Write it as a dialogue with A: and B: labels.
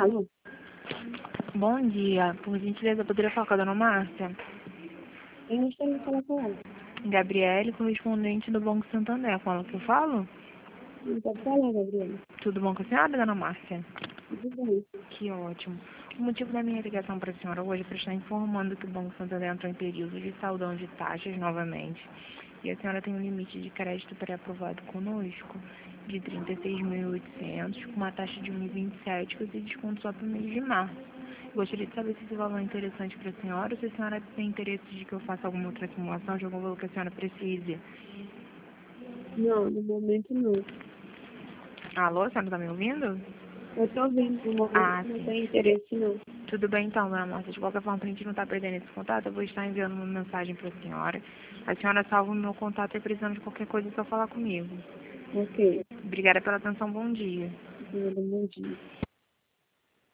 A: Alô?
B: Bom dia. Por gentileza, eu poderia falar com a dona Márcia?
A: Eu gostaria de falar com ela.
B: Gabriele, correspondente do Banco Santander. Com ela que eu falo?
A: Não pode falar, Gabriela.
B: Tudo bom com a senhora, dona Márcia?
A: Tudo bem.
B: Que ótimo. O motivo da minha ligação para a senhora hoje é para estar informando que o Banco Santander entrou em período de saldão de taxas novamente. E a senhora tem um limite de crédito pré-aprovado conosco de 36.800, com uma taxa de 1,27, com esse desconto só para o mês de março. Gostaria de saber se esse valor é interessante para a senhora ou se a senhora tem interesse de que eu faça alguma outra simulação de algum valor que a senhora precise.
A: Não, no momento não.
B: Alô, a senhora está me ouvindo?
A: Eu tô ouvindo, no momento
B: Ah,
A: não
B: sim.
A: tem interesse não.
B: Tudo bem então, dona Márcia. De qualquer forma, para a gente não estar perdendo esse contato, eu vou estar enviando uma mensagem para a senhora. A senhora salva o meu contato e precisando de qualquer coisa é só falar comigo.
A: Ok.
B: Obrigada pela atenção, bom dia.
A: Bom dia.